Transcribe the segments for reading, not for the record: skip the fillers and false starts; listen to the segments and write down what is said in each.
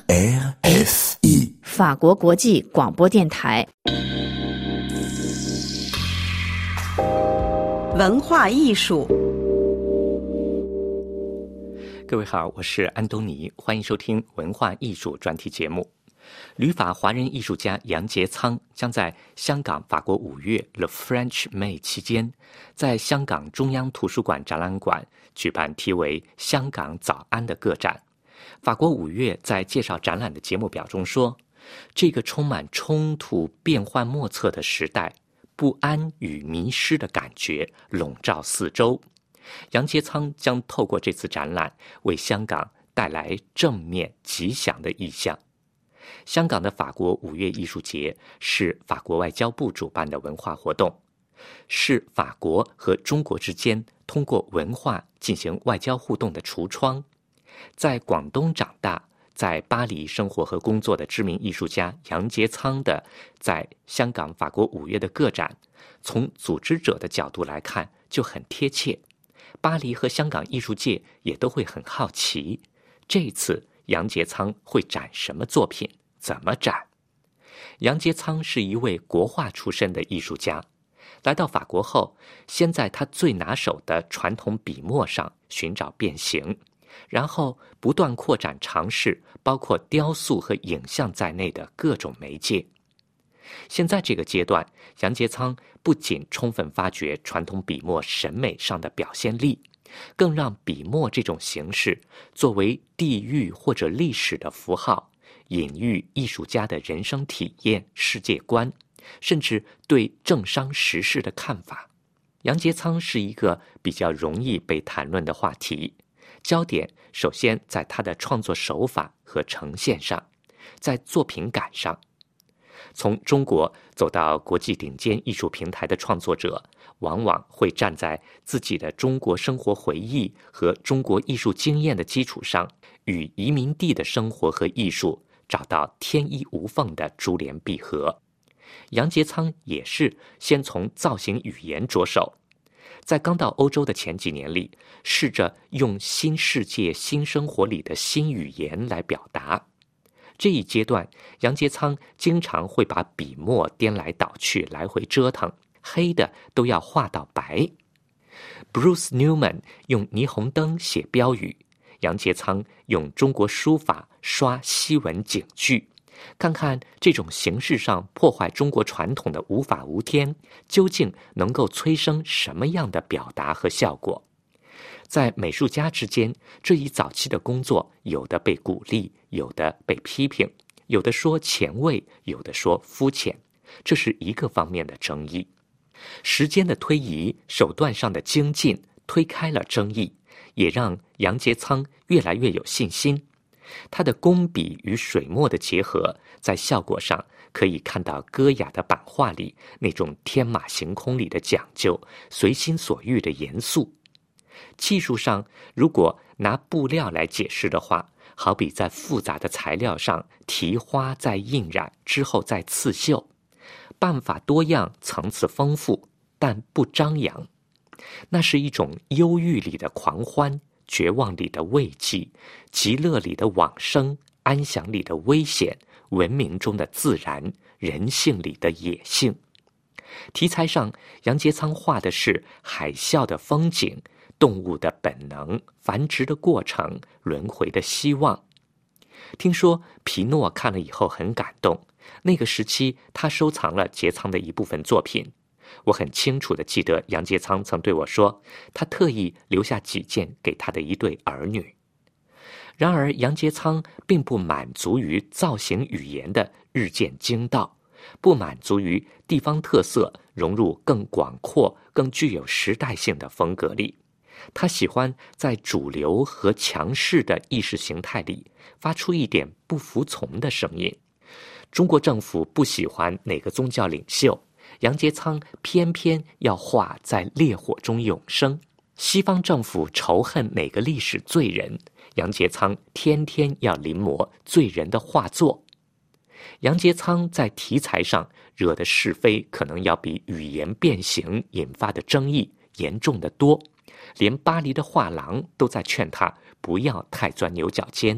RFI 法国国际广播电台。 文化艺术。 各位好，我是安东尼，欢迎收听文化艺术专题节目。旅法华人艺术家杨洁仓将在香港法国五月 The French May 期间，在香港中央图书馆展览馆举办题为《香港早安》的个展。法国五月在介绍展览的节目表中说，这个充满冲突、变幻莫测的时代，不安与迷失的感觉笼罩四周。杨洁仓将透过这次展览为香港带来正面吉祥的意象。香港的法国五月艺术节是法国外交部主办的文化活动，是法国和中国之间通过文化进行外交互动的橱窗。在广东长大，在巴黎生活和工作的知名艺术家杨洁仓的在香港法国五月的个展，从组织者的角度来看就很贴切。巴黎和香港艺术界也都会很好奇，这次杨洁仓会展什么作品，怎么展。杨洁仓是一位国画出身的艺术家，来到法国后，先在他最拿手的传统笔墨上寻找变形，然后不断扩展尝试包括雕塑和影像在内的各种媒介。现在这个阶段，杨洁仓不仅充分发掘传统笔墨审美上的表现力，更让笔墨这种形式作为地域或者历史的符号，隐喻艺术家的人生体验、世界观，甚至对政商时事的看法。杨洁仓是一个比较容易被谈论的话题，焦点首先在他的创作手法和呈现上，在作品感上。从中国走到国际顶尖艺术平台的创作者，往往会站在自己的中国生活回忆和中国艺术经验的基础上，与移民地的生活和艺术找到天衣无缝的珠联璧合。杨洁仓也是先从造型语言着手，在刚到欧洲的前几年里，试着用新世界新生活里的新语言来表达。这一阶段，杨洁仓经常会把笔墨颠来倒去，来回折腾，黑的都要画到白。Bruce Newman 用霓虹灯写标语，杨洁仓用中国书法刷西文警句，看看这种形式上破坏中国传统的无法无天，究竟能够催生什么样的表达和效果。在美术家之间，这一早期的工作有的被鼓励，有的被批评，有的说前卫，有的说肤浅，这是一个方面的争议。时间的推移，手段上的精进推开了争议，也让杨洁仓越来越有信心。他的工笔与水墨的结合，在效果上可以看到歌雅的版画里那种天马行空里的讲究，随心所欲的严肃。技术上，如果拿布料来解释的话，好比在复杂的材料上提花再印染，之后再刺绣，办法多样，层次丰富，但不张扬。那是一种忧郁里的狂欢，绝望里的慰藉，极乐里的往生，安详里的危险，文明中的自然，人性里的野性。题材上，杨洁仓画的是海啸的风景，动物的本能，繁殖的过程，轮回的希望。听说皮诺看了以后很感动，那个时期他收藏了洁仓的一部分作品。我很清楚地记得杨洁仓曾对我说，他特意留下几件给他的一对儿女。然而杨洁仓并不满足于造型语言的日渐精到，不满足于地方特色融入更广阔、更具有时代性的风格里。他喜欢在主流和强势的意识形态里发出一点不服从的声音。中国政府不喜欢哪个宗教领袖，杨洁仓偏偏要画在烈火中永生。西方政府仇恨哪个历史罪人，杨洁仓天天要临摹罪人的画作。杨洁仓在题材上惹的是非可能要比语言变形引发的争议严重得多，连巴黎的画廊都在劝他不要太钻牛角尖。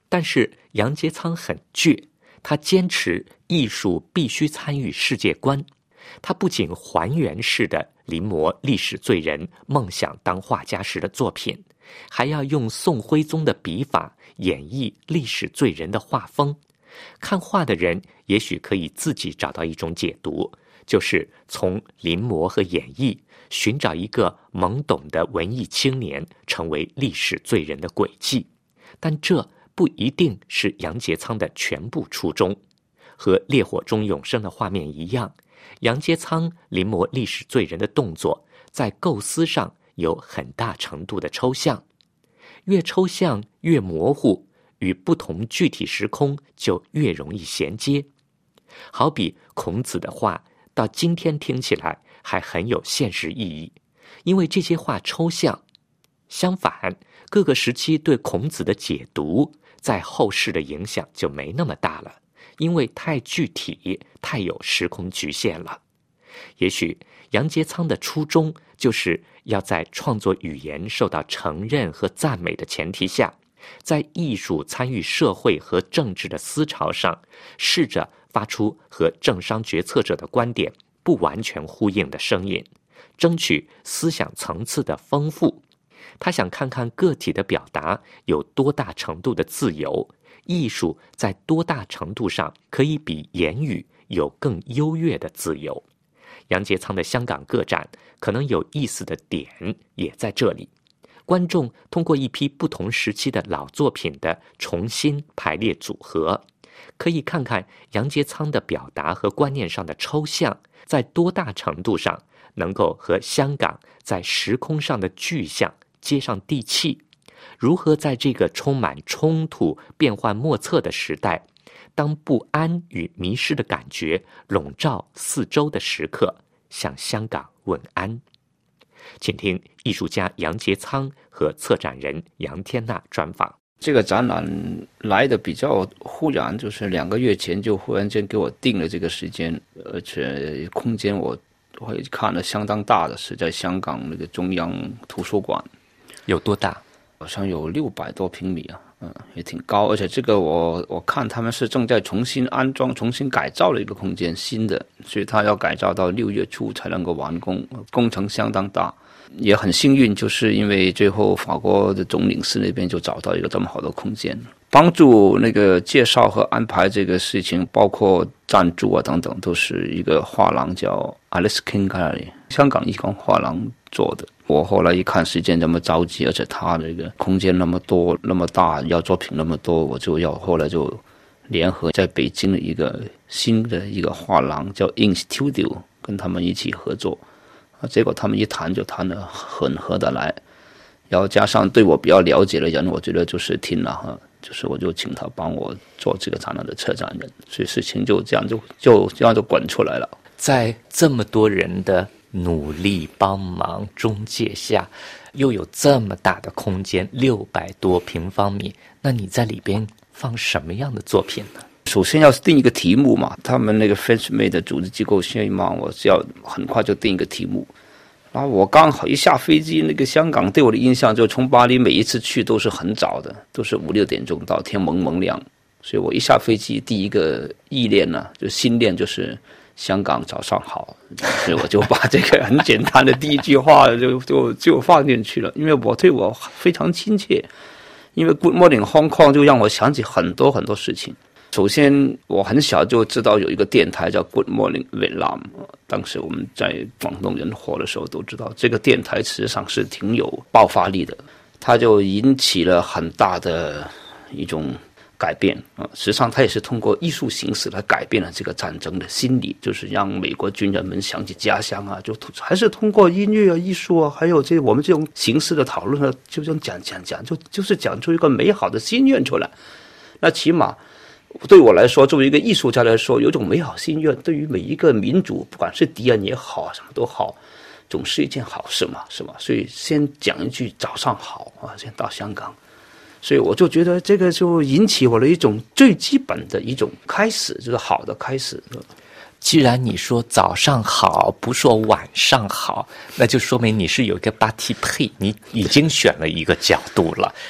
但是杨洁篁很倔，他坚持艺术必须参与世界观。他不仅还原式的临摹历史罪人梦想当画家时的作品，还要用宋徽宗的笔法演绎历史罪人的画风。看画的人也许可以自己找到一种解读，就是从临摹和演绎寻找一个懵懂的文艺青年成为历史罪人的轨迹。但这不一定是杨洁篁的全部初衷。和烈火中永生的画面一样，杨洁篁临摹历史罪人的动作在构思上有很大程度的抽象，越抽象越模糊，与不同具体时空就越容易衔接。好比孔子的话到今天听起来还很有现实意义，因为这些话抽象。相反，各个时期对孔子的解读在后世的影响就没那么大了，因为太具体，太有时空局限了。也许杨洁篁的初衷就是要在创作语言受到承认和赞美的前提下，在艺术参与社会和政治的思潮上，试着发出和政商决策者的观点不完全呼应的声音，争取思想层次的丰富。他想看看个体的表达有多大程度的自由，艺术在多大程度上可以比言语有更优越的自由。杨洁篁的香港个展可能有意思的点也在这里。观众通过一批不同时期的老作品的重新排列组合，可以看看杨洁篁的表达和观念上的抽象在多大程度上能够和香港在时空上的具象接上地气，如何在这个充满冲突变幻莫测的时代，当不安与迷失的感觉笼罩四周的时刻，向香港问安。请听艺术家杨洁篁和策展人杨天娜专访。 这个展览来的比较忽然，就是2个月前就忽然间给我定了这个时间，而且空间我会看了相当大的，是在香港那个中央图书馆。 有多大？ 好像有600多平米啊，也挺高。而且这个我看他们是正在重新安装、重新改造了一个空间，新的，所以他要改造到6月初才能够完工，工程相当大。也很幸运，就是因为最后法国的总领事那边就找到一个这么好的空间，帮助那个介绍和安排这个事情，包括赞助啊等等，都是一个画廊叫 Alice King Gallery 香港艺光画廊做的。我后来一看时间这么着急，而且他这个空间那么多那么大，要作品那么多，我就后来就联合在北京的一个新的一个画廊叫 In Studio 跟他们一起合作。结果他们一谈就谈得很合得来，然后加上对我比较了解的人，我觉得就是听了哈，就是我就请他帮我做这个展览的策展人，所以事情就这样就滚出来了。 在这么多人的努力帮忙中介下，又有这么大的空间，600多平方米，那你在里边放什么样的作品呢？ 首先要定一个题目嘛，他们那个 French Made 的组织机构希望我只要很快就定一个题目。然后我刚好一下飞机，那个香港对我的印象就从巴黎每一次去都是很早的，都是5、6点钟到，天蒙蒙亮。所以我一下飞机第一个意念呢，就心念就是香港早上好，所以我就把这个很简单的第一句话就放进去了，因为我对我非常亲切，因为 Good Morning Hong Kong 就让我想起很多很多事情。首先我很小就知道有一个电台叫 Good Morning Vietnam， 当时我们在广东人活的时候都知道这个电台实际上是挺有爆发力的，它就引起了很大的一种改变啊。实际上它也是通过艺术形式来改变了这个战争的心理，就是让美国军人们想起家乡啊，就还是通过音乐啊、艺术啊，还有我们这种形式的讨论啊，就这样讲，就是讲出一个美好的心愿出来。那起码对我来说，作为一个艺术家来说，有种美好心愿，对于每一个民族，不管是敌人也好，什么都好，总是一件好事嘛，是吧？所以先讲一句早上好啊，先到香港，所以我就觉得这个就引起我的一种最基本的一种开始，就是好的开始。 既然你说早上好，不说晚上好，那就说明你是有一个 parti pris， 你已经选了一个角度了。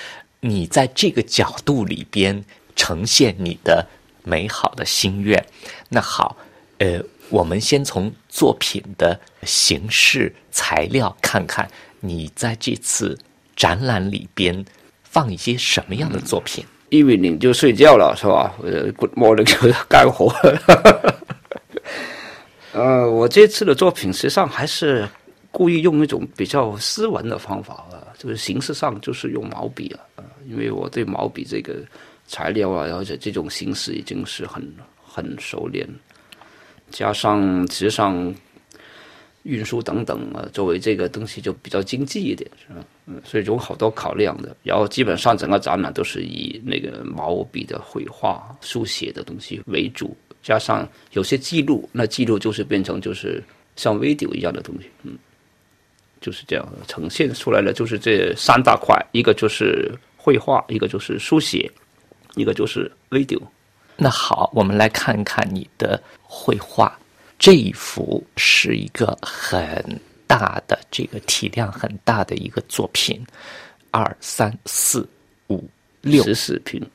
你在这个角度里边呈现你的美好的心愿。那好，我们先从作品的形式材料看看，你在这次展览里边放一些什么样的作品 ？evening 就睡觉了是吧？Good morning 就干活了。我这次的作品实际上还是故意用一种比较斯文的方法就是形式上就是用毛笔因为我对毛笔这个材料而且这种形式已经是很熟练，加上实际上运输等等作为这个东西就比较经济一点是吧？所以有好多考量的。然后基本上整个展览都是以那个毛笔的绘画、书写的东西为主。加上有些记录，那记录就是变成就是像 video 一样的东西，就是这样呈现出来的，就是这3大块，一个就是绘画，一个就是书写，一个就是 video。 那好，我们来看看你的绘画。这一幅是一个很大的，这个体量很大的一个作品，2、3、4、5、6 14瓶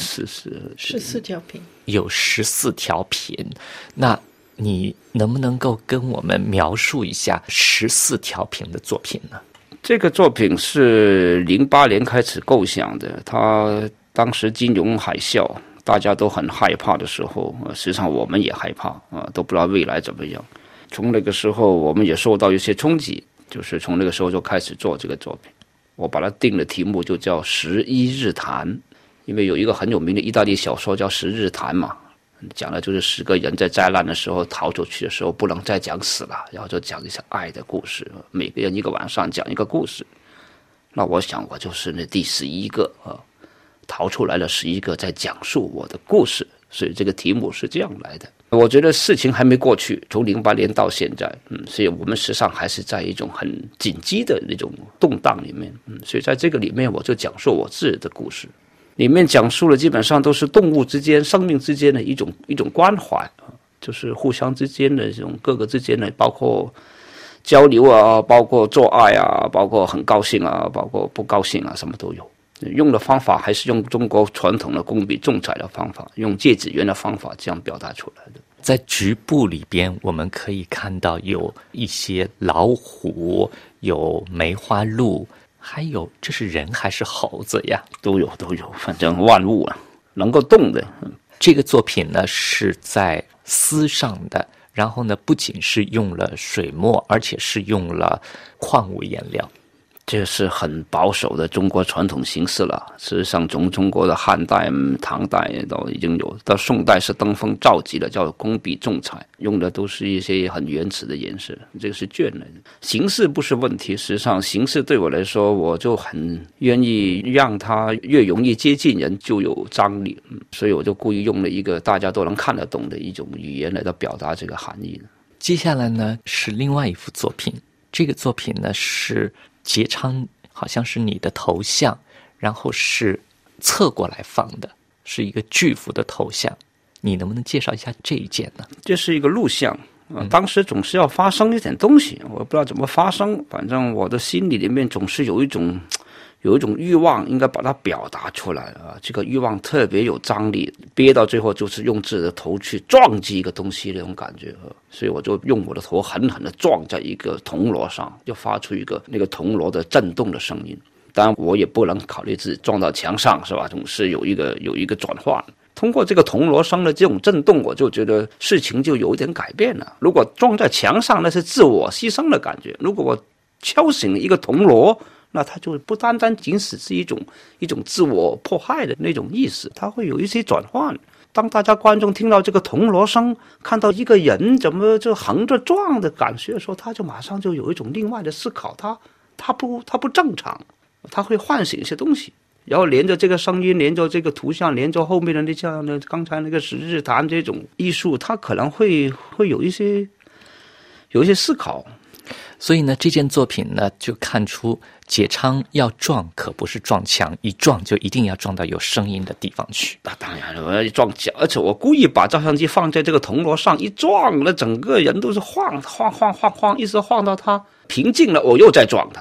14条屏， 有14条屏。那你能不能够跟我们描述一下14条屏的作品呢？ 这个作品是08年开始构想的，它当时金融海啸，大家都很害怕的时候，实际上我们也害怕都不知道未来怎么样。从那个时候我们也受到一些冲击，就是从那个时候就开始做这个作品。我把它定的题目就叫11日谈，因为有一个很有名的意大利小说叫《10日谈》嘛，讲的就是10个人在灾难的时候逃出去的时候不能再讲死了，然后就讲一些爱的故事，每个人一个晚上讲一个故事。那我想我就是那第11个逃出来了11个在讲述我的故事，所以这个题目是这样来的。我觉得事情还没过去，从08年到现在，所以我们实际上还是在一种很紧急的那种动荡里面，所以在这个里面我就讲述我自己的故事，里面讲述了基本上都是动物之间、生命之间的一种关怀，就是互相之间的这种各个之间的，包括交流包括做爱包括很高兴包括不高兴什么都有。用的方法还是用中国传统的工笔重彩的方法，用芥子园的方法这样表达出来的。 在局部里边我们可以看到有一些老虎，有梅花鹿，还有这是人还是猴子呀？ 都有，反正万物能够动的。 这个作品呢是在丝上的，然后呢不仅是用了水墨，而且是用了矿物颜料。 这是很保守的中国传统形式了。事实上从中国的汉代、唐代都已经有，到宋代是登峰造极的，叫工笔重彩，用的都是一些很原始的颜色，这个是绢来的。形式不是问题，实际上形式对我来说，我就很愿意让它越容易接近人就有张力，所以我就故意用了一个大家都能看得懂的一种语言来到表达这个含义。 接下来呢是另外一幅作品，这个作品呢是节昌，好像是你的头像，然后是侧过来放的，是一个巨幅的头像。你能不能介绍一下这一件呢？ 这是一个录像当时总是要发生一点东西，我不知道怎么发生，反正我的心里面总是有一种欲望，应该把它表达出来这个欲望特别有张力，憋到最后就是用自己的头去撞击一个东西那种感觉所以我就用我的头狠狠地撞在一个铜锣上，就发出一个那个铜锣的震动的声音。当然我也不能考虑自己撞到墙上是吧，总是有一个转换。通过这个铜锣声的这种震动，我就觉得事情就有点改变了。如果撞在墙上，那是自我牺牲的感觉，如果我敲醒一个铜锣，那它就不单单仅只是一种自我迫害的那种意思，它会有一些转换。当大家观众听到这个铜锣声，看到一个人怎么就横着撞的感觉的时候，他就马上就有一种另外的思考，他不正常，他会唤醒一些东西，然后连着这个声音，连着这个图像，连着后面的那像刚才那个10日谈这种艺术，它可能会有一些思考。 所以呢这件作品呢就看出节昌要撞可不是撞墙，一撞就一定要撞到有声音的地方去。 那当然了，我要撞墙，而且我故意把照相机放在这个铜锣上一撞，那整个人都是晃，一直晃到它平静了，我又再撞它，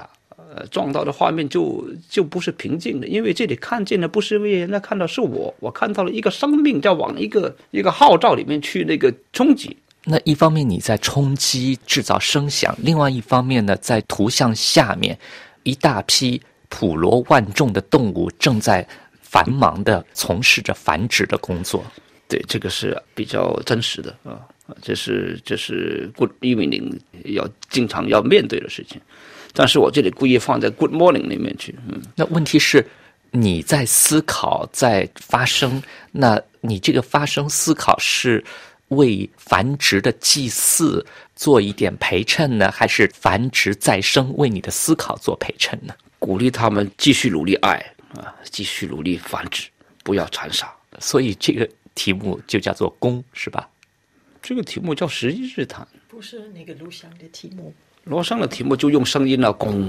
撞到的画面就不是平静的，因为这里看见的不是为人家看到是我看到了一个生命在往一个号召里面去那个冲击。 那一方面你在冲击制造声响，另外一方面呢，在图像下面一大批普罗万众的动物正在繁忙的从事着繁殖的工作。 对，这个是比较真实的啊，这是 Good Evening 要经常要面对的事情。但是我这里故意放在 Good Morning 里面去。 那问题是你在思考，在发声，那你这个发声思考是为繁殖的祭祀做一点陪衬呢，还是繁殖再生为你的思考做陪衬呢？ 鼓励他们继续努力爱啊，继续努力繁殖，不要残杀。 所以这个题目就叫做公，是吧？ 这个题目叫十一日谈， 不是那个录像的题目。 罗桑的题目就用声音了，公。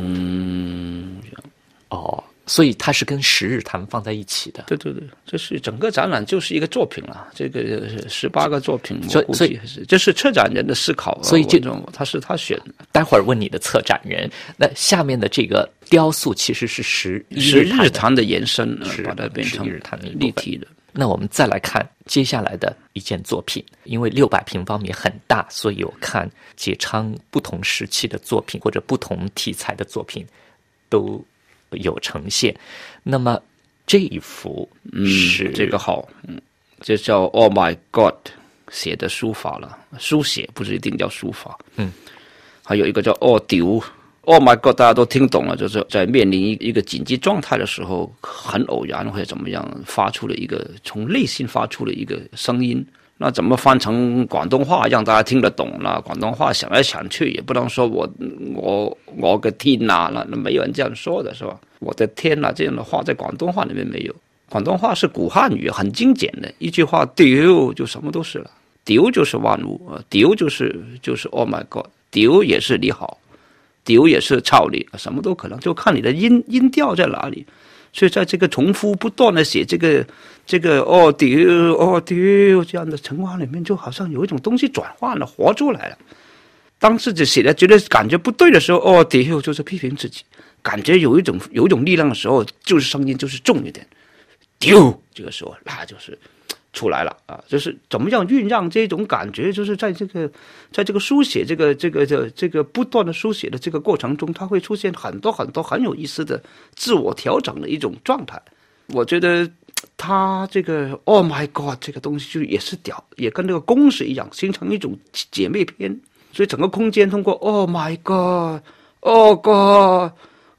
哦，所以它是跟十日谈放在一起的。 对对对，这是整个展览就是一个作品了，这个18个作品， 所以这是策展人的思考， 所以他是他选的。 待会儿问你的策展人，那下面的这个雕塑其实是十日谈的延伸，把它变成十日谈的立体的。 那我们再来看接下来的一件作品，因为600平方米很大，所以我看解昌不同时期的作品或者不同题材的作品都有呈现。那么这一幅是这个好，这叫 Oh My God 写的书法了，书写不是一定叫书法。还有一个叫 Oh 丢。Oh my God， 大家都听懂了，就是在面临一个紧急状态的时候，很偶然或者怎么样，发出了一个从内心发出了一个声音。那怎么翻成广东话让大家听得懂呢？广东话想来想去，也不能说我的天哪，那没有人这样说的是吧？我的天哪，这样的话在广东话里面没有。广东话是古汉语，很精简的一句话，丢就什么都是了，丢就是万物，丢就是 Oh my God， 丢也是你好。丢也是操你，什么都可能，就看你的音调在哪里。所以在这个重复不断的写这个哦丢这样的情况里面，就好像有一种东西转换了，活出来了。当自己写的觉得感觉不对的时候，哦丢就是批评自己；感觉有一种力量的时候，就是声音就是重一点，丢这个时候那就是出来了啊！就是怎么样酝酿这种感觉，就是在这个书写这个不断的书写的这个过程中，它会出现很多很多很有意思的自我调整的一种状态。我觉得它这个 Oh my God 这个东西就也跟这个公式一样，形成一种姐妹篇。所以整个空间通过 Oh my God Oh God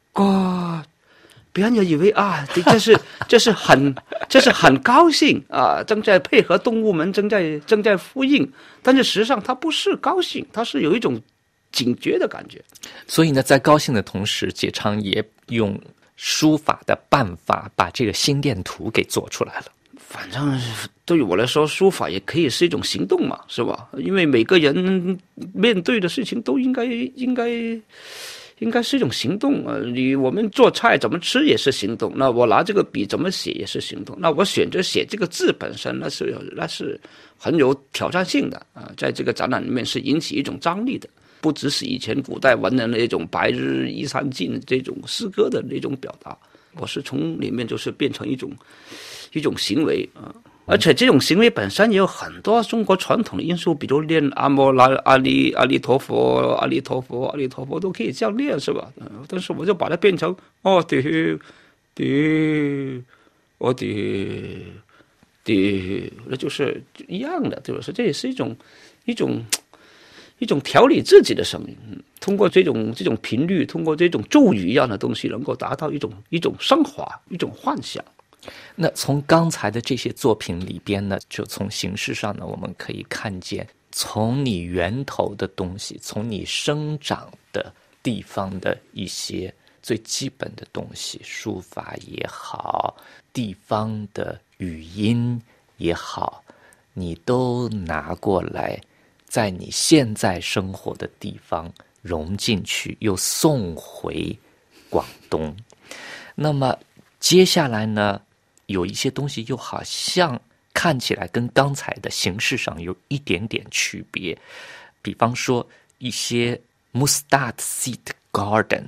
God，别人也以为啊，这是很高兴啊，正在配合动物们正在呼应，但是实际上它不是高兴，它是有一种警觉的感觉。 所以呢，在高兴的同时，解昌也用书法的办法把这个心电图给做出来了。 反正对于我来说，书法也可以是一种行动嘛，是吧？因为每个人面对的事情都应该是一种行动啊！我们做菜怎么吃也是行动，那我拿这个笔怎么写也是行动，那我选择写这个字本身，那是很有挑战性的啊！在这个展览里面是引起一种张力的，不只是以前古代文人的那种白日依山尽这种诗歌的那种表达，我是从里面就是变成一种行为啊！而且这种行为本身也有很多中国传统的因素，比如念阿弥陀佛都可以这样念，是吧？但是我就把它变成哦丢，那就是一样的，对吧？这也是一种调理自己的声音，通过这种频率，通过这种咒语一样的东西，能够达到一种升华，一种幻想。 那从刚才的这些作品里边呢，就从形式上呢，我们可以看见，从你源头的东西，从你生长的地方的一些最基本的东西，书法也好，地方的语音也好，你都拿过来，在你现在生活的地方融进去，又送回广东。那么接下来呢，有一些东西又好像看起来跟刚才的形式上有一点点区别，比方说一些 mustard seed garden，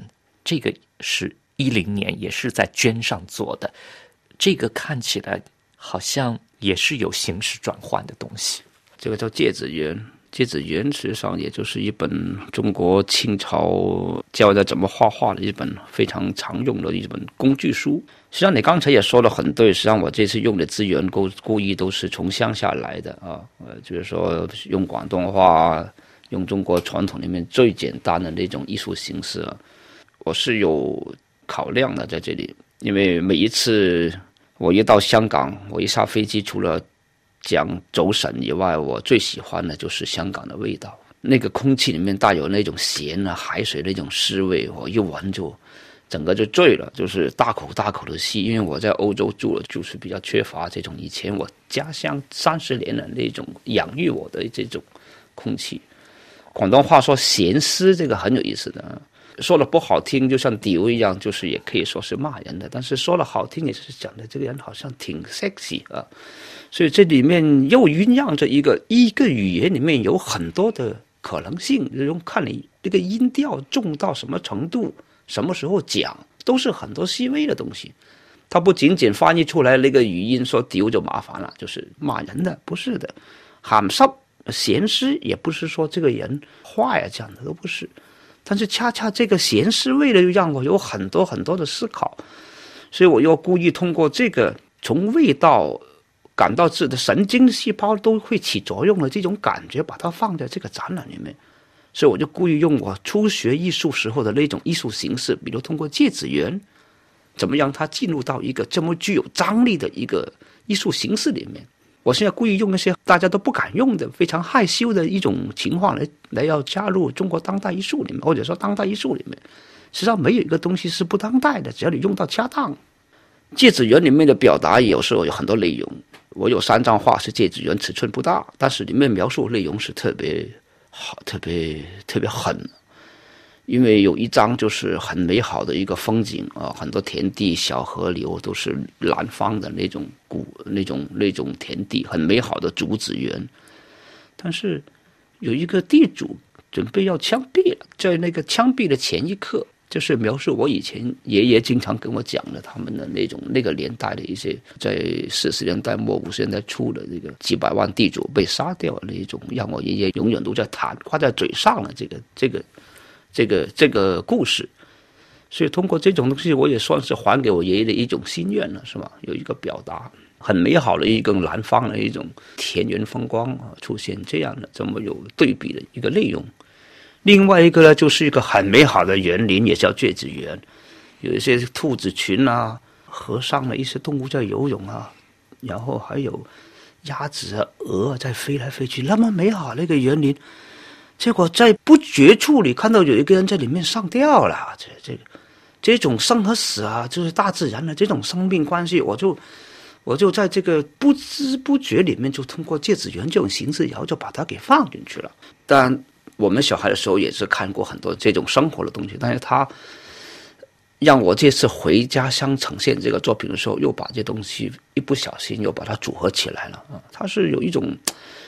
这个是10年，也是在绢上做的，这个看起来好像也是有形式转换的东西。 这个叫《芥子园》，《芥子园》实际上也就是一本中国清朝教人怎么画画的一本非常常用的一本工具书。实际上你刚才也说得很对，实际上我这次用的资源故意都是从乡下来的啊，就是说用广东话，用中国传统里面最简单的那种艺术形式啊，我是有考量的在这里。因为每一次我一到香港，我一下飞机，除了讲走省以外，我最喜欢的就是香港的味道。那个空气里面带有那种咸啊，海水那种湿味，我一闻就整个就醉了，就是大口大口的吸。因为我在欧洲住了，就是比较缺乏这种以前我家乡30年的那种养育我的这种空气。广东话说咸湿，这个很有意思的，说的不好听就像屌一样，就是也可以说是骂人的，但是说的好听也是讲的这个人好像挺 sexy 啊。所以这里面又酝酿着一个语言里面有很多的可能性，用看你这个音调重到什么程度，什么时候讲，都是很多细微的东西。它不仅仅翻译出来那个语音说屌就麻烦了，就是骂人的，不是的。鹹濕咸湿也不是说这个人坏啊，讲的都不是。但是恰恰这个咸湿味的又让我有很多很多的思考，所以我又故意通过这个从味道感到自己的神经细胞都会起作用的这种感觉，把它放在这个展览里面。所以我就故意用我初学艺术时候的那种艺术形式，比如通过芥子园，怎么让它进入到一个这么具有张力的一个艺术形式里面。我现在故意用那些大家都不敢用的非常害羞的一种情况来要加入中国当代艺术里面，或者说当代艺术里面。实际上没有一个东西是不当代的，只要你用到恰当。芥子园里面的表达有时候有很多内容，我有3张画是芥子园，尺寸不大，但是里面描述内容是特别好，特别狠。因为有一张就是很美好的一个风景啊，很多田地、小河流都是南方的那种那种田地，很美好的竹子园。但是有一个地主准备要枪毙了，在那个枪毙的前一刻，就是描述我以前爷爷经常跟我讲的他们的那个年代的一些在40年代末50年代初的这个几百万地主被杀掉的那种，让我爷爷永远都在谈挂在嘴上的这个故事。所以通过这种东西，我也算是还给我爷爷的一种心愿了，是吧？有一个表达很美好的一个南方的一种田园风光啊，出现这样的这么有对比的一个内容。另外一个呢，就是一个很美好的园林，也叫芥子园，有一些兔子群啊，河上的一些动物在游泳啊，然后还有鸭子啊、鹅啊在飞来飞去，那么美好的一个园林。结果在不觉处里看到有一个人在里面上吊了，这种生和死啊，就是大自然的这种生命关系，我就在这个不知不觉里面，就通过芥子园这种形式，然后就把它给放进去了。当然我们小孩的时候也是看过很多这种生活的东西，但是他让我这次回家乡呈现这个作品的时候，又把这东西一不小心又把它组合起来了啊！它是有一种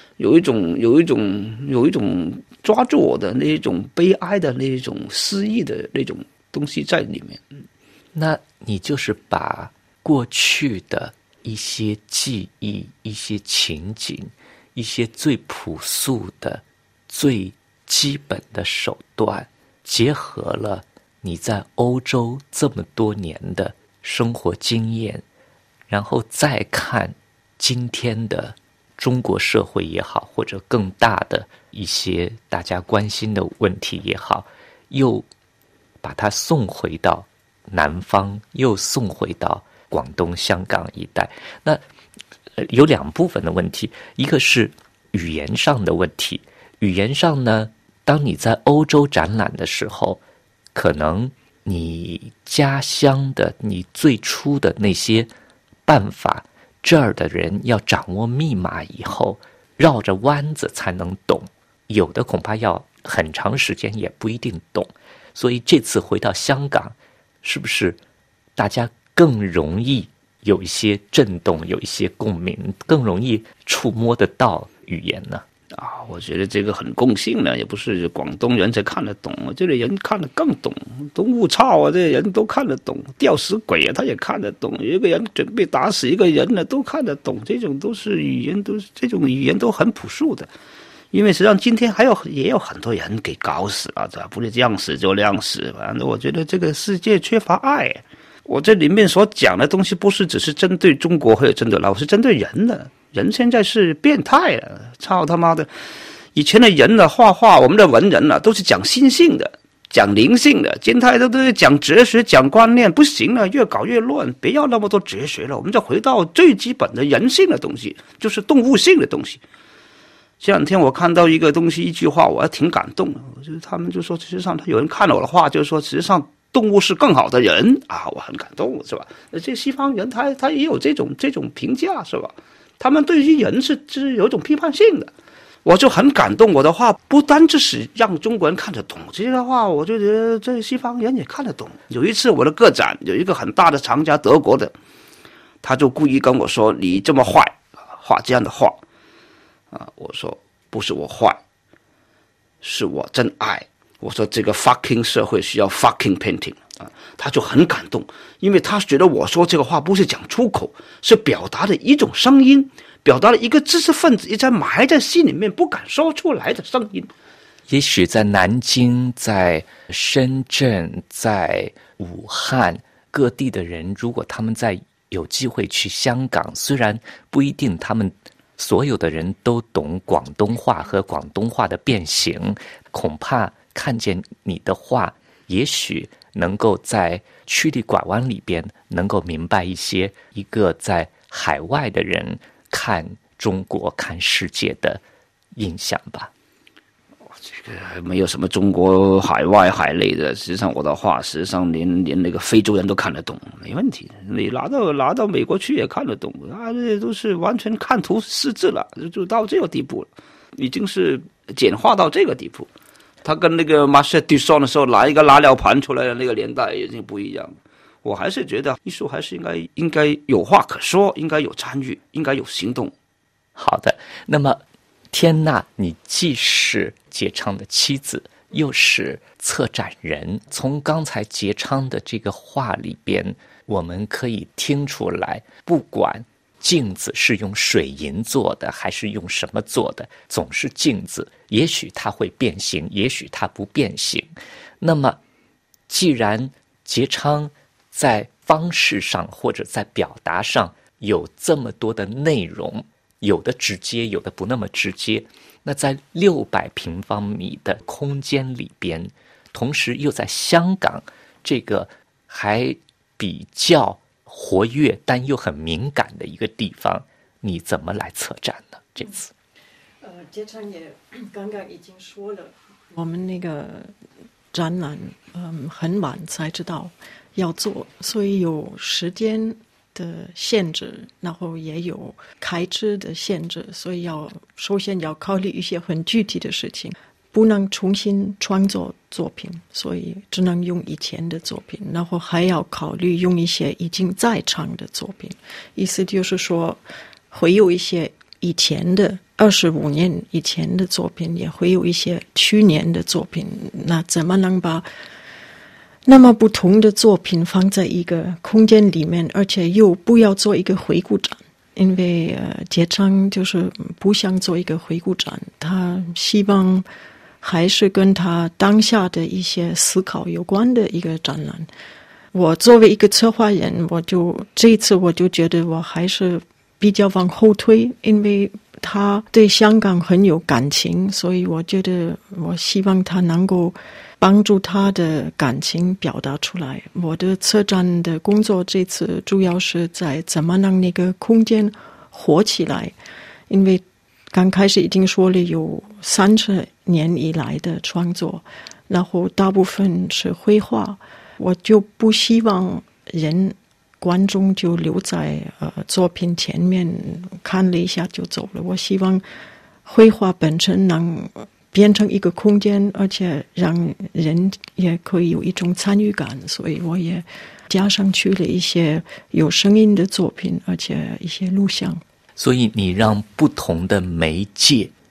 抓住我的那一种悲哀的那一种诗意的那种东西在里面。 那你就是把过去的一些记忆、一些情景、一些最朴素的、最基本的手段，结合了你在欧洲这么多年的生活经验，然后再看今天的中国社会也好，或者更大的一些大家关心的问题也好，又把它送回到南方，又送回到广东、香港一带。那有2部分的问题，一个是语言上的问题。语言上呢，当你在欧洲展览的时候，可能你家乡的你最初的那些办法，这儿的人要掌握密码以后，绕着弯子才能懂，有的恐怕要很长时间也不一定懂。所以这次回到香港，是不是大家更容易有一些震动，有一些共鸣，更容易触摸得到语言呢？ 啊，我觉得这个很共性呢，也不是广东人才看得懂，这里人看得更懂。动物操啊，这些人都看得懂；吊死鬼啊，他也看得懂；有一个人准备打死一个人呢，都看得懂。这种都是语言，这种语言都很朴素的。因为实际上今天也有很多人给搞死了，不是这样死就那样死。反正我觉得这个世界缺乏爱。我这里面所讲的东西不是只是针对中国或者针对老，是针对人的。人现在是变态了，操他妈的！以前的人呢，画画，我们的文人呢，都是讲心性的，讲灵性的，现在都是讲哲学、讲观念，不行了，越搞越乱，别要那么多哲学了，我们就回到最基本的人性的东西，就是动物性的东西。这两天我看到一个东西，一句话，我还挺感动的。我觉得他们就说，实际上有人看了我的话，就是说，实际上动物是更好的人啊，我很感动，是吧？这西方人他也有这种评价，是吧？他们对于人是有一种批判性的，我就很感动。我的话不单只是让中国人看得懂，这些话我就觉得这西方人也看得懂。有一次我的个展，有一个很大的藏家，德国的，他就故意跟我说：“你这么坏，画这样的画。”我说不是我坏，是我真爱。我说这个 fucking 社会需要 fucking painting 啊，他就很感动，因为他觉得我说这个话不是讲出口，是表达的一种声音，表达了一个知识分子一直埋在心里面不敢说出来的声音。 也许在南京、在深圳、在武汉各地的人，如果他们有机会去香港，虽然不一定他们所有的人都懂广东话和广东话的变形，恐怕看见你的话，也许能够在曲里拐弯里边能够明白一个在海外的人看中国、看世界的印象吧。 这个没有什么中国海外海内的，实际上我的话，实际上连那个非洲人都看得懂，没问题。你拿到美国去也看得懂啊，这都是完全看图识字了，就到这个地步了，已经是简化到这个地步。他跟那个马歇杜桑的时候拿一个拉料盘出来的那个年代已经不一样。我还是觉得艺术还是应该有话可说，应该有参与，应该有行动。 好的，那么天娜，你既是杰昌的妻子，又是策展人。从刚才杰昌的这个话里边，我们可以听出来，不管镜子是用水银做的还是用什么做的，总是镜子，也许它会变形，也许它不变形。那么既然杰昌在方式上或者在表达上有这么多的内容，有的直接，有的不那么直接，那在600平方米的空间里边，同时又在香港这个还比较活跃但又很敏感的一个地方，你怎么来策展呢？这次杰昌也刚刚已经说了，我们那个展览很晚才知道要做，所以有时间的限制，然后也有开支的限制，所以首先要考虑一些很具体的事情，不能重新创作作品，所以只能用以前的作品，然后还要考虑用一些已经在场的作品，意思就是说会有一些以前的25年以前的作品，也会有一些去年的作品，那怎么能把那么不同的作品放在一个空间里面，而且又不要做一个回顾展，因为杰昌就是不想做一个回顾展，他希望还是跟他当下的一些思考有关的一个展览。我作为一个策划人，这一次我就觉得我还是比较往后推，因为他对香港很有感情，所以我觉得我希望他能够帮助他的感情表达出来。我的策展的工作这次主要是在怎么让那个空间活起来，因为刚开始已经说了有30年以来的创作，然后大部分是绘画，我就不希望观众就留在作品前面看了一下就走了，我希望绘画本身能变成一个空间，而且让人也可以有一种参与感，所以我也加上去了一些有声音的作品，而且一些录像。 所以你让不同的媒介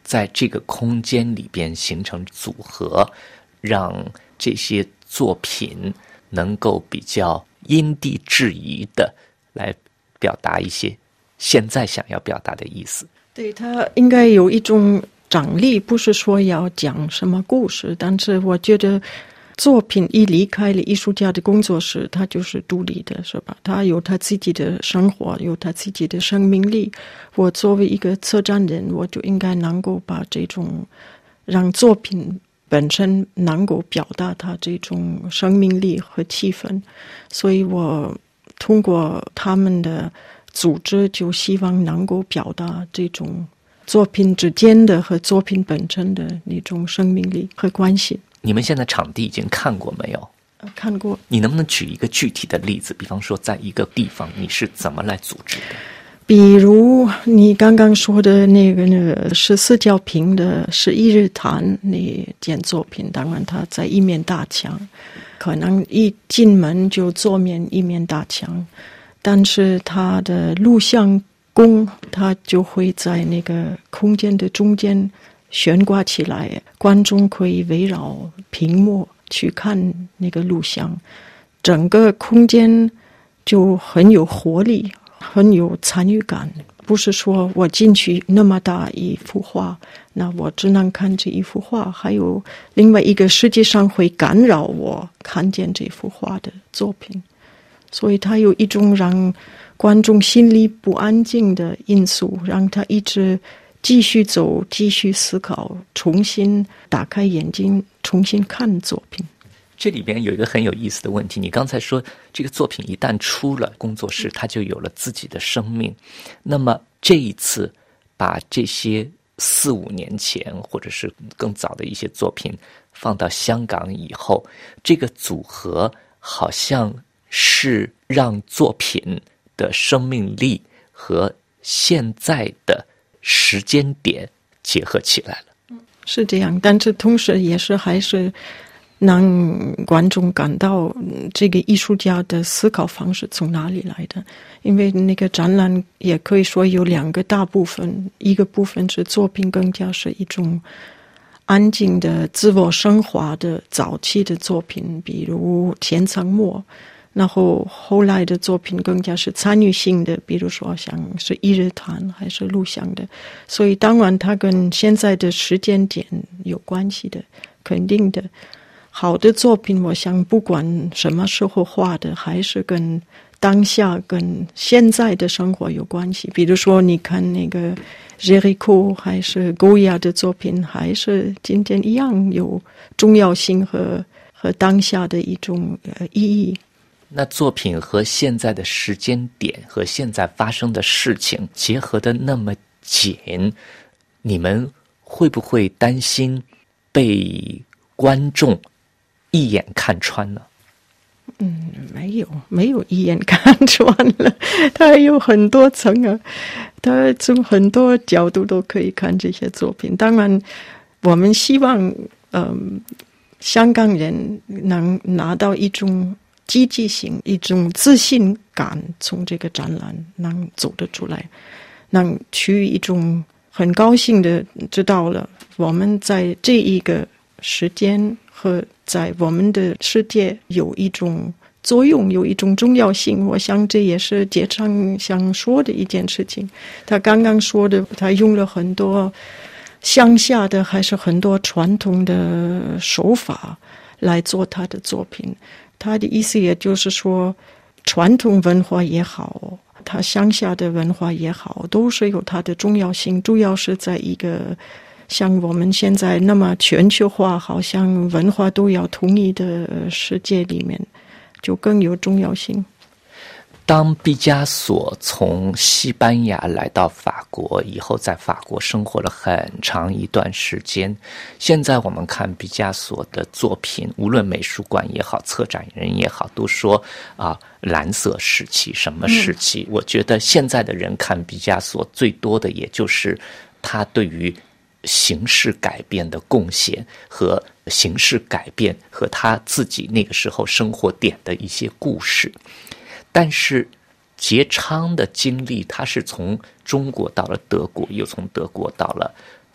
在这个空间里边形成组合，让这些作品能够比较因地制宜的来表达一些现在想要表达的意思。 对，它应该有一种张力，不是说要讲什么故事，但是我觉得作品一离开了艺术家的工作室，他就是独立的，是吧？他有他自己的生活，有他自己的生命力。我作为一个策展人，我就应该能够把这种让作品本身能够表达它这种生命力和气氛，所以我通过他们的组织就希望能够表达这种作品之间的和作品本身的那种生命力和关系。 你们现在场地已经看过没有？ 看过。你能不能举一个具体的例子？比方说在一个地方你是怎么来组织的？ 比如你刚刚说的那个14角坪的11日谈那件作品，当然它在一面大墙，可能一进门就坐面一面大墙，但是它的录像弓它就会在那个空间的中间悬挂起来，观众可以围绕屏幕去看那个录像，整个空间就很有活力，很有参与感。不是说我进去那么大一幅画，那我只能看这一幅画，还有另外一个实际上会干扰我看见这幅画的作品，所以它有一种让观众心里不安静的因素，让他一直继续走，继续思考，重新打开眼睛，重新看作品。 这里边有一个很有意思的问题，你刚才说这个作品一旦出了工作室，它就有了自己的生命。那么这一次把这些4-5年前或者是更早的一些作品放到香港以后，这个组合好像是让作品的生命力和现在的时间点结合起来了。 是这样，但是同时也是还是让观众感到这个艺术家的思考方式从哪里来的。因为那个展览也可以说有2个大部分，一个部分是作品更加是一种安静的自我升华的早期的作品，比如天苍墨，然后后来的作品更加是参与性的，比如说像是一日谈还是录像的，所以当然它跟现在的时间点有关系的，肯定的。好的作品我想不管什么时候画的，还是跟当下跟现在的生活有关系。比如说你看那个 Géricault 还是 Goya 的作品，还是今天一样有重要性和当下的一种意义。 那作品和现在的时间点和现在发生的事情结合的那么紧，你们会不会担心被观众一眼看穿呢？ 没有一眼看穿了，它有很多层啊，它从很多角度都可以看这些作品。当然我们希望香港人能拿到一种积极性，一种自信感，从这个展览能走得出来，能去一种很高兴的知道了我们在这一个时间和在我们的世界有一种作用，有一种重要性。我想这也是杰昌想说的一件事情。他刚刚说的，他用了很多乡下的还是很多传统的手法来做他的作品。他的意思也就是说，传统文化也好，他乡下的文化也好，都是有它的重要性，主要是在一个像我们现在那么全球化，好像文化都要统一的世界里面，就更有重要性。 当毕加索从西班牙来到法国以后，在法国生活了很长一段时间。现在我们看毕加索的作品，无论美术馆也好，策展人也好，都说蓝色时期什么时期。我觉得现在的人看毕加索最多的也就是他对于形式改变的贡献和形式改变和他自己那个时候生活点的一些故事。但是杰昌的经历，他是从中国到了德国，又从德国到了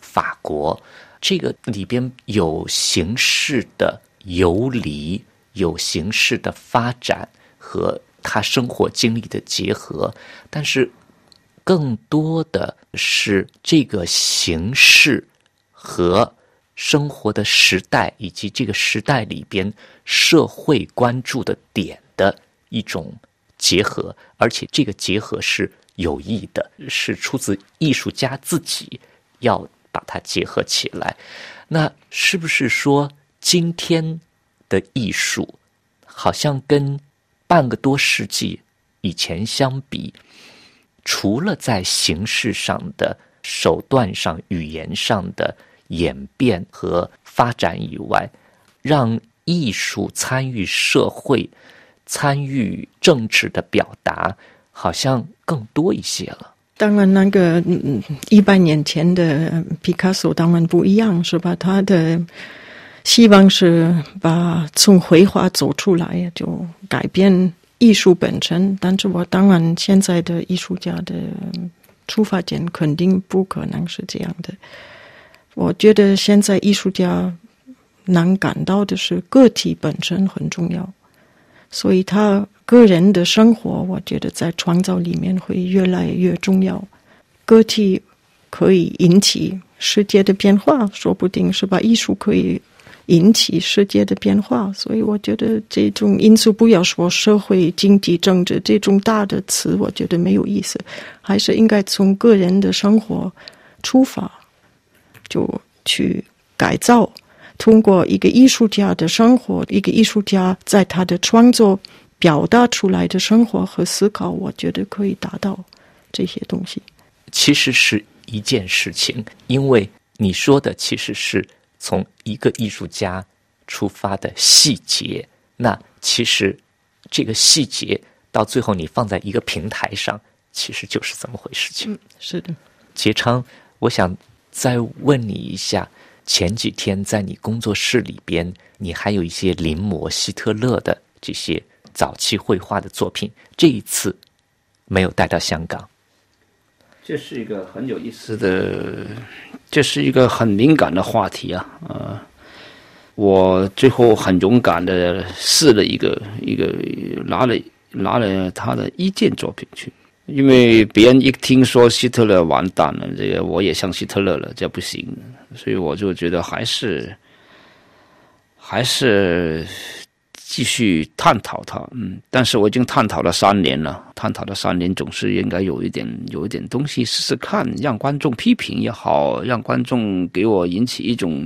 法国，这个里边有形式的游离，有形式的发展和他生活经历的结合，但是更多的是这个形式和生活的时代以及这个时代里边社会关注的点的一种结合，而且这个结合是有意的，是出自艺术家自己要把它结合起来。那是不是说今天的艺术好像跟半个多世纪以前相比，除了在形式上的手段上语言上的演变和发展以外，让艺术参与社会参与政治的表达好像更多一些了？ 当然那个100年前的毕卡索当然不一样，是吧？他的希望是把从绘画走出来，就改变艺术本身，但是我当然现在的艺术家的出发点肯定不可能是这样的。我觉得现在艺术家能感到的是个体本身很重要，所以他个人的生活我觉得在创造里面会越来越重要。个体可以引起世界的变化，说不定是吧？艺术可以引起世界的变化，所以我觉得这种因素不要说社会经济政治这种大的词，我觉得没有意思，还是应该从个人的生活出发，就去改造，通过一个艺术家的生活，一个艺术家在他的创作表达出来的生活和思考，我觉得可以达到这些东西。 其实是一件事情，因为你说的其实是从一个艺术家出发的细节，那其实这个细节到最后你放在一个平台上，其实就是这么回事情。 是的。 杰昌，我想再问你一下，前几天在你工作室里边，你还有一些临摹希特勒的这些早期绘画的作品，这一次没有带到香港。 这是一个很有意思的，这是一个很敏感的话题啊。我最后很勇敢的试了一个拿了他的一件作品去，因为别人一听说希特勒完蛋了，这个我也像希特勒了，这不行，所以我就觉得还是继续探讨它，但是我已经探讨了3年了，总是应该有一点东西试试看，让观众批评也好，让观众给我引起一种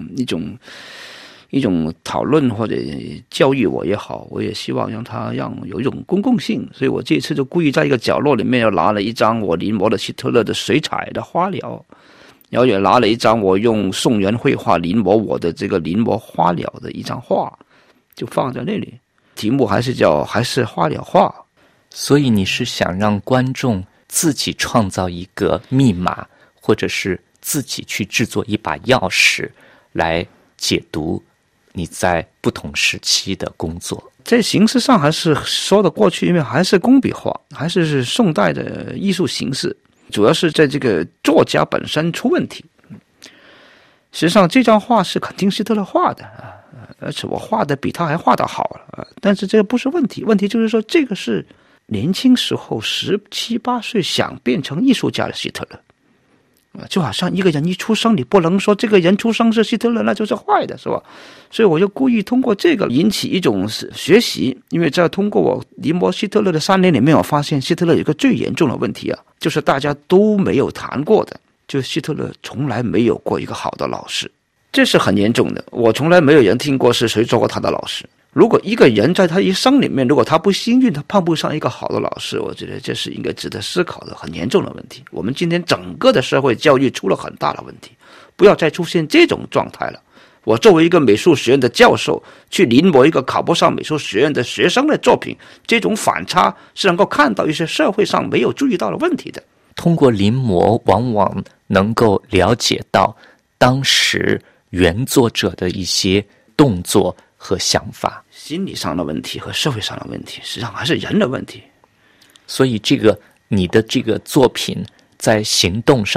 讨论或者教育我也好，我也希望让有一种公共性，所以我这次就故意在一个角落里面又拿了一张我临摹的希特勒的水彩的花鸟，然后也拿了一张我用宋元绘画临摹我的这个临摹花鸟的一张画，就放在那里，题目还是花鸟画。 所以你是想让观众自己创造一个密码，或者是自己去制作一把钥匙来解读你在不同时期的工作。 在形式上还是说得过去，因为还是工笔画，还是宋代的艺术形式，主要是在这个作家本身出问题。实际上这张画是肯定希特勒画的，而且我画的比他还画得好了，但是这个不是问题，问题就是说这个是年轻时候17、18岁想变成艺术家的希特勒。就好像一个人一出生，你不能说这个人出生是希特勒那就是坏的，是吧？所以我就故意通过这个引起一种学习，因为在通过我临摹希特勒的3年里面，我发现希特勒有一个最严重的问题就是大家都没有谈过的，就是希特勒从来没有过一个好的老师，这是很严重的。我从来没有人听过是谁做过他的老师。如果一个人在他一生里面，如果他不幸运，他碰不上一个好的老师，我觉得这是应该值得思考的很严重的问题。我们今天整个的社会教育出了很大的问题，不要再出现这种状态了。我作为一个美术学院的教授，去临摹一个考不上美术学院的学生的作品，这种反差是能够看到一些社会上没有注意到的问题的。 通过临摹往往能够了解到当时原作者的一些动作和想法， 心理上的问题和社会上的问题，实际上还是人的问题。 所以你的这个作品在行动上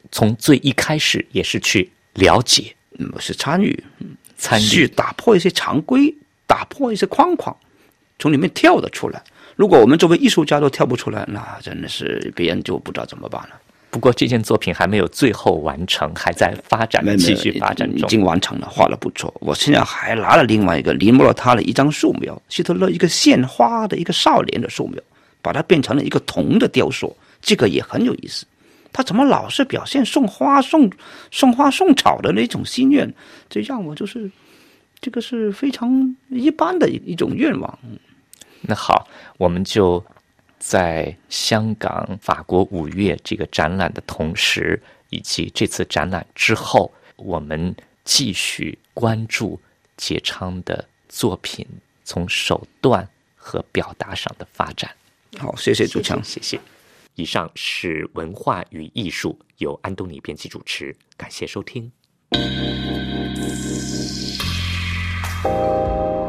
从最一开始也是去了解， 是参与， 去打破一些常规，打破一些框框，从里面跳得出来。如果我们作为艺术家都跳不出来，那真的是别人就不知道怎么办了。 不过这件作品还没有最后完成，还在发展，继续发展中。 已经完成了，画得不错。我现在还拿了另外一个临摹了他的一张素描，希特勒一个献花的一个少年的素描，把它变成了一个铜的雕塑，这个也很有意思。他怎么老是表现送花送草的那种心愿，这让我就是这个是非常一般的一种愿望。 那好，我们就在香港法国五月这个展览的同时，以及这次展览之后，我们继续关注杰昌的作品从手段和表达上的发展。 好，谢谢主强， 谢谢。以上是文化与艺术，由安东尼编辑主持，感谢收听。